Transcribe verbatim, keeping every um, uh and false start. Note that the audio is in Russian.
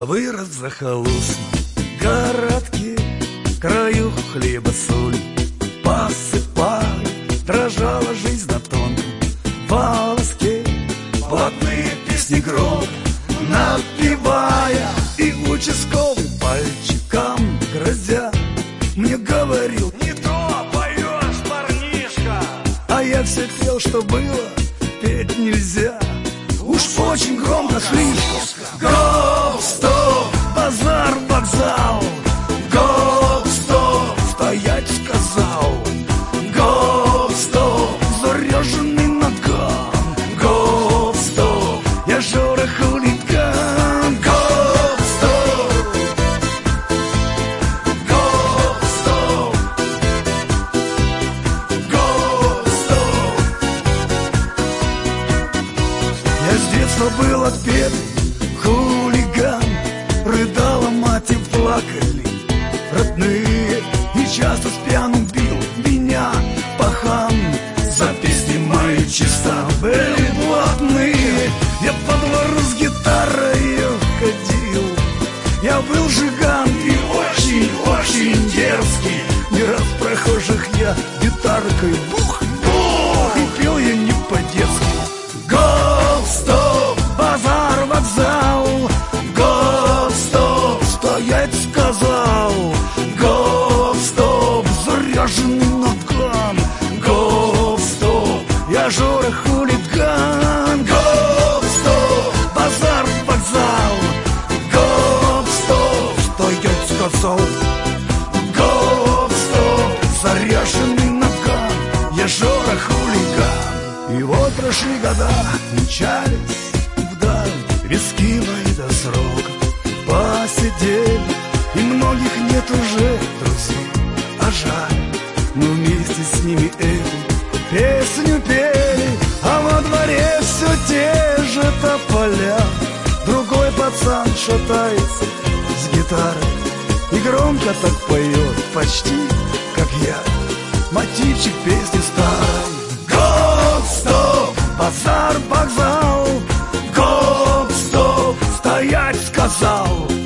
Вырос в захолустном городке, краю хлеба соль посыпали. Дрожала жизнь на тонком волоске, блатные песни громко напевая. И участковый пальчиком грозя мне говорил: не то поешь, парнишка. А я все пел, что было, петь нельзя. Уж очень громко, слишком. Гоп-стоп, базар, вокзал. Гоп-стоп, стоять сказал. Гоп-стоп, заряженный наган. Гоп-стоп, я Жора хулиган. Гоп-стоп, гоп-стоп, гоп-стоп. Я с детства был отпетый хулиган. Рыдала мать и плакали родные. И часто с пьяну бил меня пахан. За песни мои чисто были блатные. Я по двору с гитарой ходил. Я был жиган и очень-очень дерзкий. Не раз прохожих я гитаркой бух-бух. И пел я не по-детски. Гоп-стоп, базар, вокзал. Гоп-стоп, стоять сказал. Гоп-стоп, заряженный наган. Гоп-стоп, я Жора хулиган. Гоп-стоп, базар, вокзал. Гоп-стоп, стоять сказал. Гоп-стоп, заряженный наган. Я Жора хулиган. И вот прошли года, мчались вдаль виски мои до срока. Посидели, и многих нет уже друзей. А жаль, мы вместе с ними эту песню пели. А во дворе все те же тополя. Другой пацан шатается с гитарой и громко так поет, почти как я, мотивчик песни старой. Гоп-стоп, базар, вокзал. Гоп-стоп, стоять сказал.